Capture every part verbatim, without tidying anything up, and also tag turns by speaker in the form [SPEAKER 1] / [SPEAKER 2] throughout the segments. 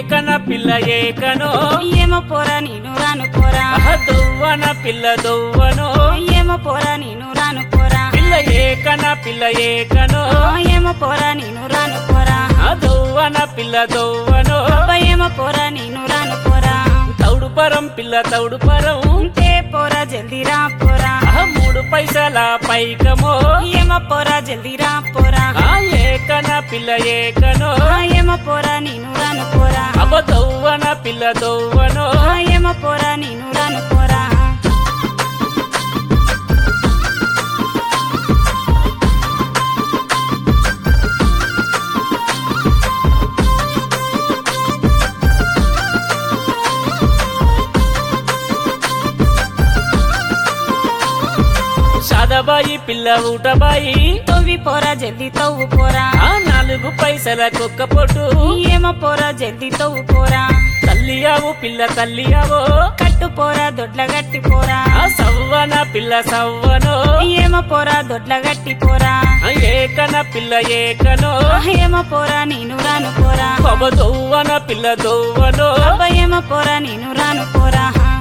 [SPEAKER 1] ఏకన పిల్ల ఏకనో
[SPEAKER 2] ఏమో పోరా నేను రాను పోరా
[SPEAKER 1] దొవ్వన పిల్ల దొవ్వనో
[SPEAKER 2] ఏమో పోరా నేను రాను పోరా
[SPEAKER 1] పిల్ల ఏకన పిల్ల ఏకనో
[SPEAKER 2] ఏమో పోరా నేను రాను పోరా
[SPEAKER 1] దొవ్వన పిల్ల దొవ్వనో
[SPEAKER 2] ఏమో పోరా నేను రాను పోరా
[SPEAKER 1] తౌడుపరం పిల్ల తౌడుపరం
[SPEAKER 2] ఉంటే పోరా జల్దీ రా పోరా
[SPEAKER 1] మూడు పైసల పైకమో
[SPEAKER 2] ఏమో పోరా జల్దీ రా పోరా
[SPEAKER 1] ఏకన పిల్ల ఏకనో
[SPEAKER 2] ఏమో పోరా నేను రాను పోరా
[SPEAKER 1] అబ్బ దొవ్వన పిల్ల దొవ్వనో
[SPEAKER 2] ఏమో పోరా నేను రాను పోరా
[SPEAKER 1] సాదబాయి పిల్ల ఊటబాయి
[SPEAKER 2] తవ్వి పోరా జల్దీ తవ్వు పోరా
[SPEAKER 1] ఆ నాలుగు పైసల కుక్క పొట్టు
[SPEAKER 2] ఏమో పోరా జల్దీ తవ్వు పోరా
[SPEAKER 1] తల్లియావు పిల్ల తల్లియావో
[SPEAKER 2] కట్టు పోరా దొడ్ల గట్టి పోరా
[SPEAKER 1] ఆ సవ్వన పిల్ల సవ్వనో
[SPEAKER 2] ఏమో పోరా దొడ్ల గట్టి పోరా
[SPEAKER 1] ఏకన పిల్ల ఏకనో
[SPEAKER 2] ఏమో పోరా నేను రాను పోరా
[SPEAKER 1] పబ దొవ్వన పిల్ల దొవ్వనో
[SPEAKER 2] ఏమో పోరా నేను రాను పోరా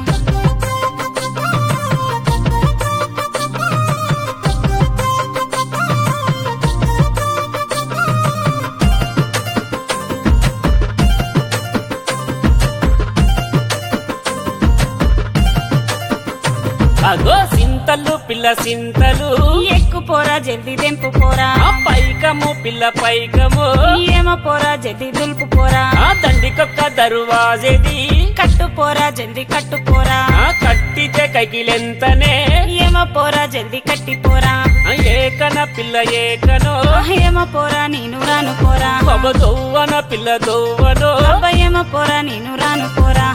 [SPEAKER 1] అగో సింతలు పిల్ల సింతలు
[SPEAKER 2] ఎక్కు పోరా జల్దీ దెంపు పోరా
[SPEAKER 1] ఆ పైకము పిల్ల పైకము
[SPEAKER 2] ఏమో పోరా జల్దీ దులుపు పోరా
[SPEAKER 1] ఆ దండికొక్క దరువాజేది
[SPEAKER 2] కట్టు పోరా జల్దీ కట్టు పోరా
[SPEAKER 1] ఆ కట్టితే కైకిలెంతనే
[SPEAKER 2] ఏమో పోరా జల్దీ కట్టి పోరా
[SPEAKER 1] ఏకన పిల్ల ఏకనో
[SPEAKER 2] ఏమో పోరా నేను రాను పోరా
[SPEAKER 1] పబ దొవ్వన పిల్ల దొవ్వనో
[SPEAKER 2] ఏమో పోరా నేను రాను పోరా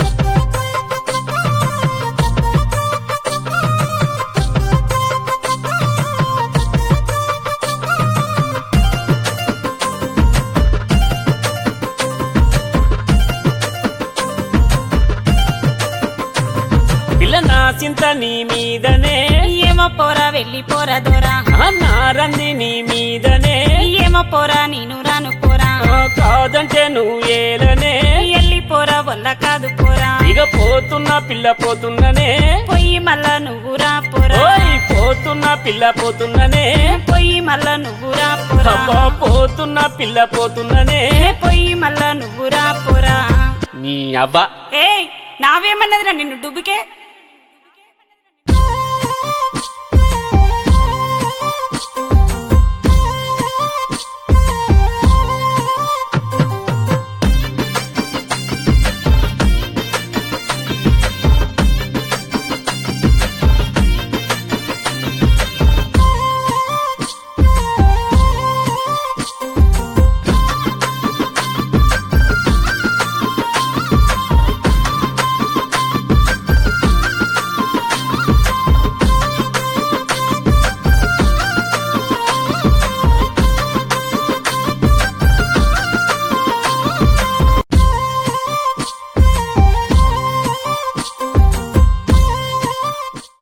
[SPEAKER 1] పిల్ల నా చింత నీ మీదనే
[SPEAKER 2] ఏమో పోరా వెళ్ళి పోరా దొరా
[SPEAKER 1] ఆ నారంది నీ మీదనే
[SPEAKER 2] ఏమో పోరా నేను రాను పోరా
[SPEAKER 1] ఆ కాదంటే నువ్వు ఏలనే
[SPEAKER 2] ఎల్లి పోరా వల్ల కాదు పోరా
[SPEAKER 1] ఇక పోతున్నా పిల్ల పోతున్ననే
[SPEAKER 2] పొయ్యి మళ్ళా నువ్వు రా పోరా
[SPEAKER 1] ఓయ్ పోతున్నా పిల్ల పోతున్ననే
[SPEAKER 2] పొయ్యి మళ్ళా నువ్వు రా పోరా
[SPEAKER 1] అబ్బా పోతున్నా పిల్ల పోతున్ననే
[SPEAKER 2] పొయ్యి మళ్ళా నువ్వు రా పోరా
[SPEAKER 1] నీ అబ్బా
[SPEAKER 2] ఏ నావేమన్నదిరా నిన్ను డుబ్బుకే